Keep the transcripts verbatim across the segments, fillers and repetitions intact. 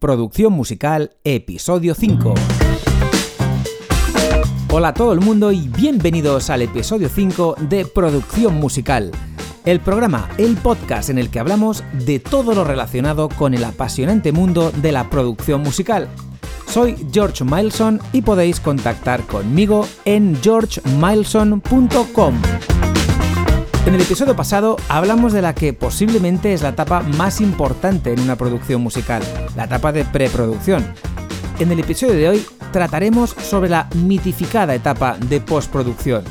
Producción Musical, episodio cinco. Hola a todo el mundo y bienvenidos al episodio cinco de Producción Musical, el programa, el podcast en el que hablamos de todo lo relacionado con el apasionante mundo de la producción musical. Soy George Mileson y podéis contactar conmigo en george mileson punto com. En el episodio pasado hablamos de la que posiblemente es la etapa más importante en una producción musical, la etapa de preproducción. En el episodio de hoy trataremos sobre la mitificada etapa de postproducción.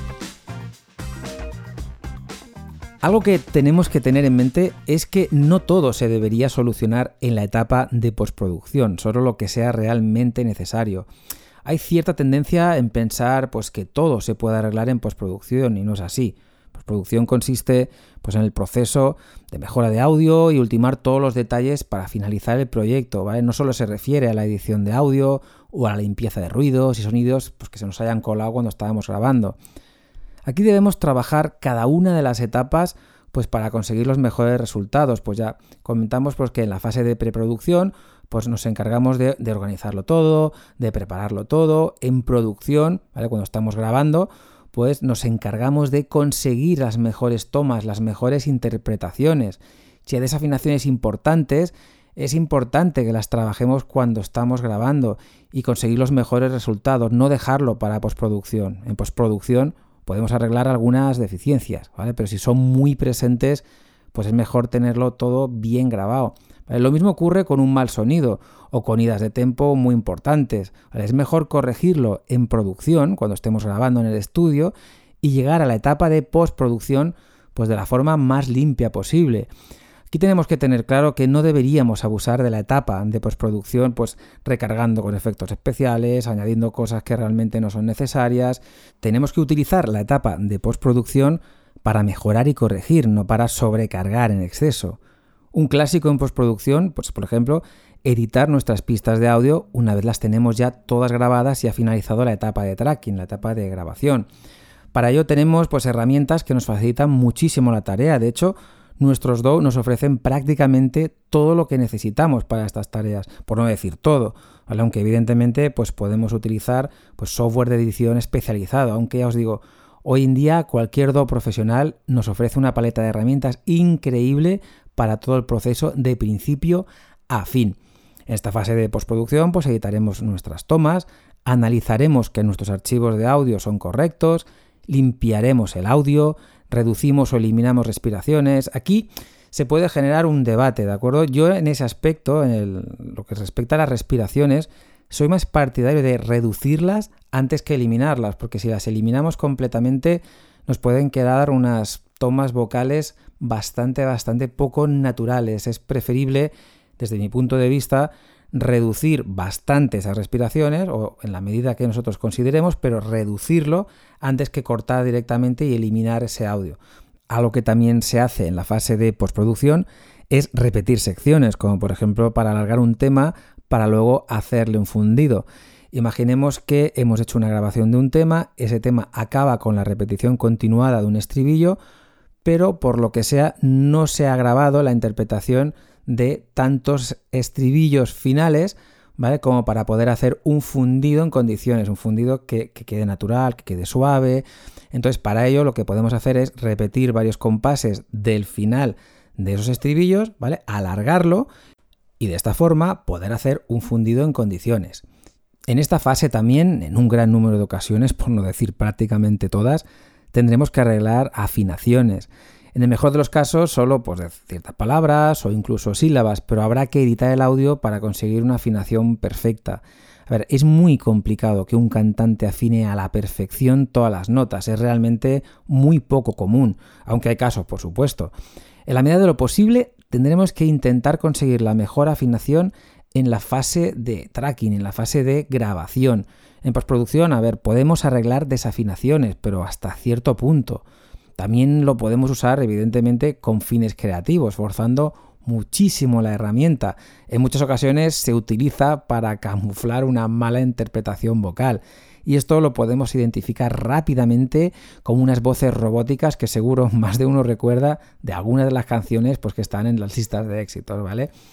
Algo que tenemos que tener en mente es que no todo se debería solucionar en la etapa de postproducción, solo lo que sea realmente necesario. Hay cierta tendencia en pensar pues, que todo se puede arreglar en postproducción y no es así. Postproducción consiste pues, en el proceso de mejora de audio y ultimar todos los detalles para finalizar el proyecto, ¿vale? No solo se refiere a la edición de audio o a la limpieza de ruidos y sonidos pues, que se nos hayan colado cuando estábamos grabando. Aquí debemos trabajar cada una de las etapas pues, para conseguir los mejores resultados. Pues ya comentamos pues, que en la fase de preproducción pues, nos encargamos de, de organizarlo todo, de prepararlo todo. En producción, ¿vale? Cuando estamos grabando, pues nos encargamos de conseguir las mejores tomas, las mejores interpretaciones. Si hay desafinaciones importantes, es importante que las trabajemos cuando estamos grabando y conseguir los mejores resultados, no dejarlo para postproducción. En postproducción podemos arreglar algunas deficiencias, ¿vale? Pero si son muy presentes, pues es mejor tenerlo todo bien grabado. ¿Vale? Lo mismo ocurre con un mal sonido o con idas de tempo muy importantes. ¿Vale? Es mejor corregirlo en producción, cuando estemos grabando en el estudio, y llegar a la etapa de postproducción pues de la forma más limpia posible. Aquí tenemos que tener claro que no deberíamos abusar de la etapa de postproducción pues recargando con efectos especiales, añadiendo cosas que realmente no son necesarias. Tenemos que utilizar la etapa de postproducción para mejorar y corregir, no para sobrecargar en exceso. Un clásico en postproducción, pues por ejemplo, editar nuestras pistas de audio una vez las tenemos ya todas grabadas y ha finalizado la etapa de tracking, la etapa de grabación. Para ello tenemos pues herramientas que nos facilitan muchísimo la tarea. De hecho, nuestros D A W nos ofrecen prácticamente todo lo que necesitamos para estas tareas, por no decir todo, ¿vale? Aunque evidentemente pues podemos utilizar pues software de edición especializado, aunque ya os digo, hoy en día cualquier D A W profesional nos ofrece una paleta de herramientas increíble para todo el proceso de principio a fin. En esta fase de postproducción pues editaremos nuestras tomas, analizaremos que nuestros archivos de audio son correctos, limpiaremos el audio, reducimos o eliminamos respiraciones. Aquí se puede generar un debate, ¿de acuerdo? Yo en ese aspecto, en el, lo que respecta a las respiraciones, soy más partidario de reducirlas antes que eliminarlas, porque si las eliminamos completamente nos pueden quedar unas tomas vocales bastante, bastante poco naturales. Es preferible, desde mi punto de vista, reducir bastante esas respiraciones, o en la medida que nosotros consideremos, pero reducirlo antes que cortar directamente y eliminar ese audio. Algo que también se hace en la fase de postproducción es repetir secciones, como por ejemplo para alargar un tema para luego hacerle un fundido. Imaginemos que hemos hecho una grabación de un tema, ese tema acaba con la repetición continuada de un estribillo, pero por lo que sea no se ha grabado la interpretación de tantos estribillos finales, ¿vale? Como para poder hacer un fundido en condiciones, un fundido que, que quede natural, que quede suave. Entonces, para ello lo que podemos hacer es repetir varios compases del final de esos estribillos, ¿vale? Alargarlo y de esta forma poder hacer un fundido en condiciones. En esta fase también, en un gran número de ocasiones, por no decir prácticamente todas, tendremos que arreglar afinaciones. En el mejor de los casos, solo pues, de ciertas palabras o incluso sílabas, pero habrá que editar el audio para conseguir una afinación perfecta. A ver, es muy complicado que un cantante afine a la perfección todas las notas, es realmente muy poco común, aunque hay casos, por supuesto. En la medida de lo posible, tendremos que intentar conseguir la mejor afinación en la fase de tracking, en la fase de grabación. En postproducción, a ver, podemos arreglar desafinaciones, pero hasta cierto punto. También lo podemos usar, evidentemente, con fines creativos, forzando muchísimo la herramienta. En muchas ocasiones se utiliza para camuflar una mala interpretación vocal. Y esto lo podemos identificar rápidamente con unas voces robóticas que seguro más de uno recuerda de algunas de las canciones pues, que están en las listas de éxitos, ¿vale?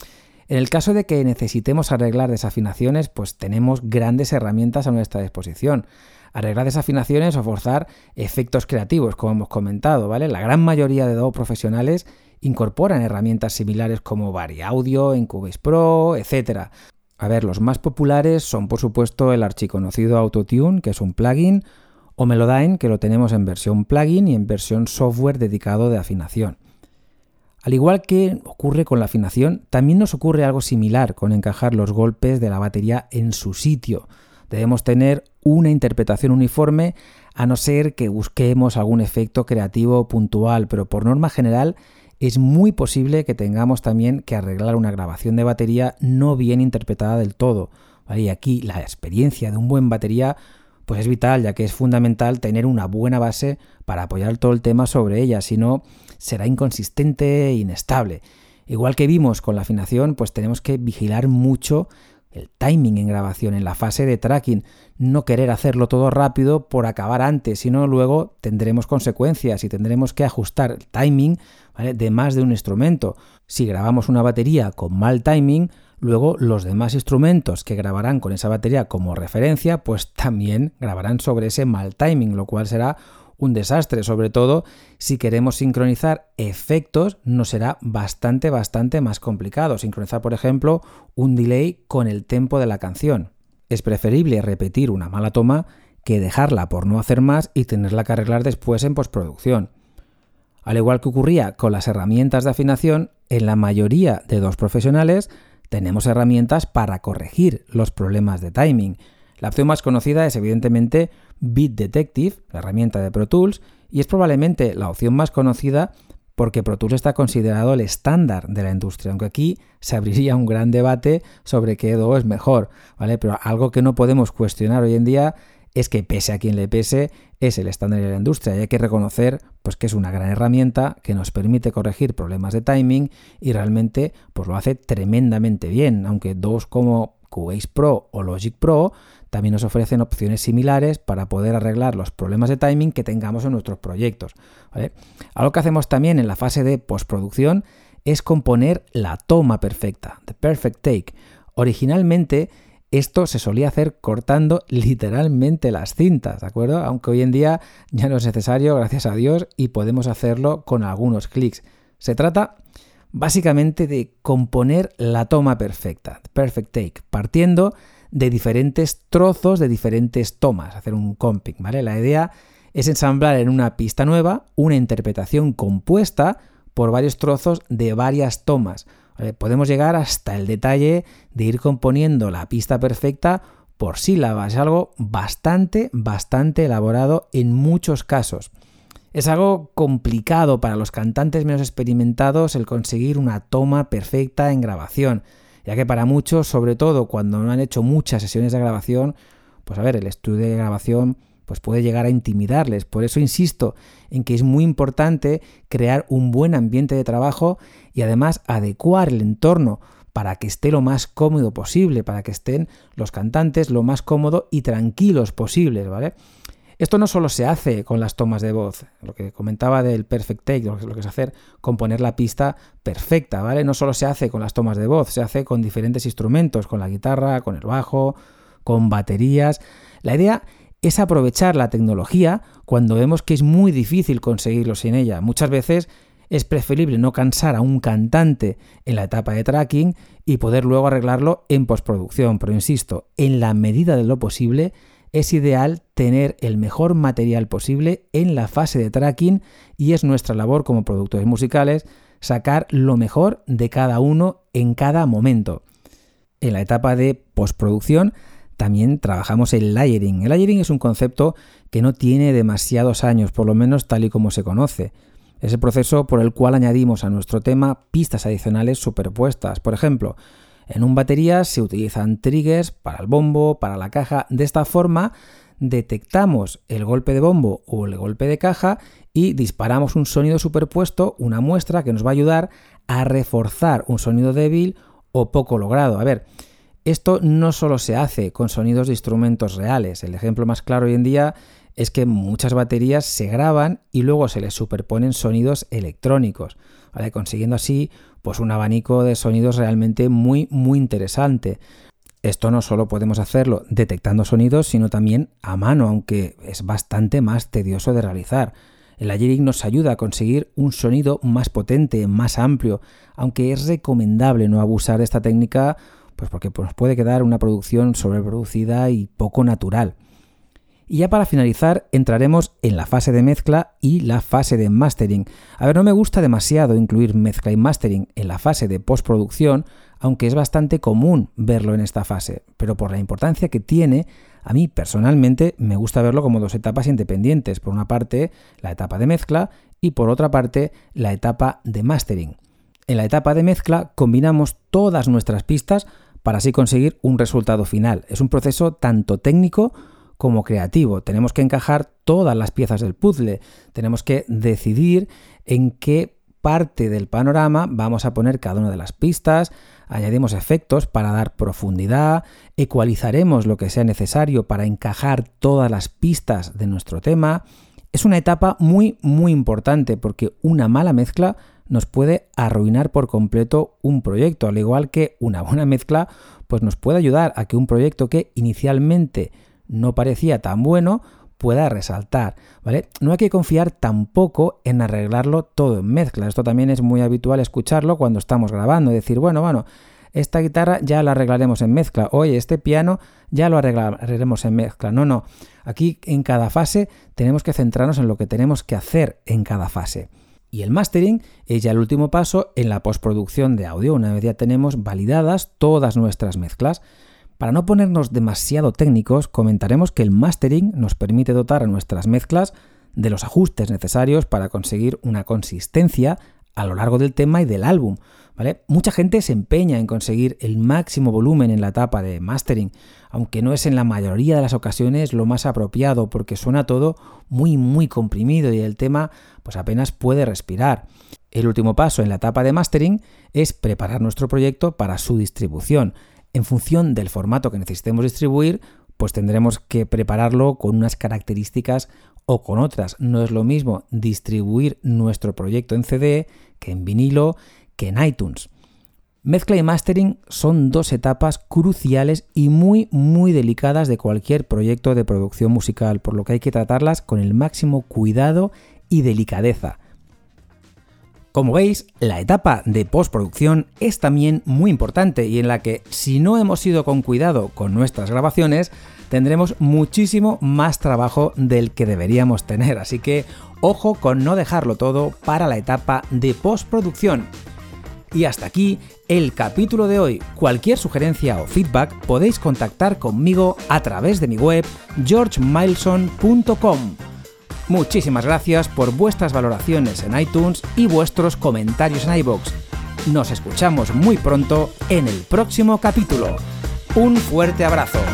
En el caso de que necesitemos arreglar desafinaciones, pues tenemos grandes herramientas a nuestra disposición. Arreglar desafinaciones o forzar efectos creativos, como hemos comentado, ¿vale? La gran mayoría de D A W profesionales incorporan herramientas similares como VariAudio, Cubase Pro, etcétera. A ver, los más populares son, por supuesto, el archiconocido Autotune, que es un plugin, o Melodyne, que lo tenemos en versión plugin y en versión software dedicado de afinación. Al igual que ocurre con la afinación, también nos ocurre algo similar con encajar los golpes de la batería en su sitio. Debemos tener una interpretación uniforme, a no ser que busquemos algún efecto creativo puntual, pero por norma general es muy posible que tengamos también que arreglar una grabación de batería no bien interpretada del todo, ¿vale? Y aquí la experiencia de un buen batería pues es vital, ya que es fundamental tener una buena base para apoyar todo el tema sobre ella, si no será inconsistente e inestable. Igual que vimos con la afinación, pues tenemos que vigilar mucho el timing en grabación, en la fase de tracking, no querer hacerlo todo rápido por acabar antes, sino luego tendremos consecuencias y tendremos que ajustar el timing, ¿vale?, de más de un instrumento. Si grabamos una batería con mal timing, luego los demás instrumentos que grabarán con esa batería como referencia, pues también grabarán sobre ese mal timing, lo cual será un desastre. Sobre todo si queremos sincronizar efectos, nos será bastante, bastante más complicado. Sincronizar, por ejemplo, un delay con el tempo de la canción. Es preferible repetir una mala toma que dejarla por no hacer más y tenerla que arreglar después en postproducción. Al igual que ocurría con las herramientas de afinación, en la mayoría de D A W profesionales tenemos herramientas para corregir los problemas de timing. La opción más conocida es evidentemente Beat Detective, la herramienta de Pro Tools, y es probablemente la opción más conocida porque Pro Tools está considerado el estándar de la industria, aunque aquí se abriría un gran debate sobre qué D A W es mejor, ¿vale? Pero algo que no podemos cuestionar hoy en día es que, pese a quien le pese, es el estándar de la industria y hay que reconocer pues, que es una gran herramienta que nos permite corregir problemas de timing y realmente pues, lo hace tremendamente bien, aunque D A Ws como Cubase Pro o Logic Pro también nos ofrecen opciones similares para poder arreglar los problemas de timing que tengamos en nuestros proyectos, ¿vale? Algo que hacemos también en la fase de postproducción es componer la toma perfecta, the perfect take. Originalmente esto se solía hacer cortando literalmente las cintas, ¿de acuerdo? Aunque hoy en día ya no es necesario, gracias a Dios, y podemos hacerlo con algunos clics. Se trata básicamente de componer la toma perfecta, perfect take, partiendo de diferentes trozos de diferentes tomas, hacer un comping, ¿vale? La idea es ensamblar en una pista nueva una interpretación compuesta por varios trozos de varias tomas, ¿vale? Podemos llegar hasta el detalle de ir componiendo la pista perfecta por sílabas, es algo bastante, bastante elaborado en muchos casos. Es algo complicado para los cantantes menos experimentados el conseguir una toma perfecta en grabación, ya que para muchos, sobre todo cuando no han hecho muchas sesiones de grabación, pues a ver, el estudio de grabación pues puede llegar a intimidarles. Por eso insisto en que es muy importante crear un buen ambiente de trabajo y además adecuar el entorno para que esté lo más cómodo posible, para que estén los cantantes lo más cómodo y tranquilos posibles, ¿vale? Esto no solo se hace con las tomas de voz, lo que comentaba del perfect take, lo que es hacer, componer la pista perfecta, ¿vale? No solo se hace con las tomas de voz, se hace con diferentes instrumentos, con la guitarra, con el bajo, con baterías. La idea es aprovechar la tecnología cuando vemos que es muy difícil conseguirlo sin ella. Muchas veces es preferible no cansar a un cantante en la etapa de tracking y poder luego arreglarlo en postproducción, pero insisto, en la medida de lo posible, es ideal tener el mejor material posible en la fase de tracking y es nuestra labor como productores musicales sacar lo mejor de cada uno en cada momento. En la etapa de postproducción también trabajamos el layering. El layering es un concepto que no tiene demasiados años, por lo menos tal y como se conoce. Es el proceso por el cual añadimos a nuestro tema pistas adicionales superpuestas. Por ejemplo, en un batería se utilizan triggers para el bombo, para la caja. De esta forma detectamos el golpe de bombo o el golpe de caja y disparamos un sonido superpuesto, una muestra que nos va a ayudar a reforzar un sonido débil o poco logrado. A ver, esto no solo se hace con sonidos de instrumentos reales. El ejemplo más claro hoy en día es que muchas baterías se graban y luego se les superponen sonidos electrónicos, ¿vale? Consiguiendo así pues un abanico de sonidos realmente muy, muy interesante. Esto no solo podemos hacerlo detectando sonidos, sino también a mano, aunque es bastante más tedioso de realizar. El layering nos ayuda a conseguir un sonido más potente, más amplio, aunque es recomendable no abusar de esta técnica, pues porque nos puede quedar una producción sobreproducida y poco natural. Y ya para finalizar, entraremos en la fase de mezcla y la fase de mastering. A ver, no me gusta demasiado incluir mezcla y mastering en la fase de postproducción, aunque es bastante común verlo en esta fase, pero por la importancia que tiene, a mí personalmente me gusta verlo como dos etapas independientes. Por una parte, la etapa de mezcla y por otra parte, la etapa de mastering. En la etapa de mezcla combinamos todas nuestras pistas para así conseguir un resultado final. Es un proceso tanto técnico como creativo. Tenemos que encajar todas las piezas del puzzle. Tenemos que decidir en qué parte del panorama vamos a poner cada una de las pistas, añadimos efectos para dar profundidad, ecualizaremos lo que sea necesario para encajar todas las pistas de nuestro tema. Es una etapa muy, muy importante porque una mala mezcla nos puede arruinar por completo un proyecto, al igual que una buena mezcla pues nos puede ayudar a que un proyecto que inicialmente no parecía tan bueno pueda resaltar, ¿vale? No hay que confiar tampoco en arreglarlo todo en mezcla. Esto también es muy habitual escucharlo cuando estamos grabando, decir, bueno, bueno, esta guitarra ya la arreglaremos en mezcla, oye, este piano ya lo arreglaremos en mezcla. No, no, aquí en cada fase tenemos que centrarnos en lo que tenemos que hacer en cada fase. Y el mastering es ya el último paso en la postproducción de audio, una vez ya tenemos validadas todas nuestras mezclas. Para no ponernos demasiado técnicos, comentaremos que el mastering nos permite dotar a nuestras mezclas de los ajustes necesarios para conseguir una consistencia a lo largo del tema y del álbum, ¿vale? Mucha gente se empeña en conseguir el máximo volumen en la etapa de mastering, aunque no es en la mayoría de las ocasiones lo más apropiado porque suena todo muy muy comprimido y el tema pues apenas puede respirar. El último paso en la etapa de mastering es preparar nuestro proyecto para su distribución. En función del formato que necesitemos distribuir, pues tendremos que prepararlo con unas características o con otras. No es lo mismo distribuir nuestro proyecto en C D que en vinilo, que en iTunes. Mezcla y mastering son dos etapas cruciales y muy, muy delicadas de cualquier proyecto de producción musical, por lo que hay que tratarlas con el máximo cuidado y delicadeza. Como veis, la etapa de postproducción es también muy importante y en la que, si no hemos ido con cuidado con nuestras grabaciones, tendremos muchísimo más trabajo del que deberíamos tener. Así que, ojo con no dejarlo todo para la etapa de postproducción. Y hasta aquí el capítulo de hoy. Cualquier sugerencia o feedback podéis contactar conmigo a través de mi web george mileson punto com. Muchísimas gracias por vuestras valoraciones en iTunes y vuestros comentarios en iVoox. Nos escuchamos muy pronto en el próximo capítulo. Un fuerte abrazo.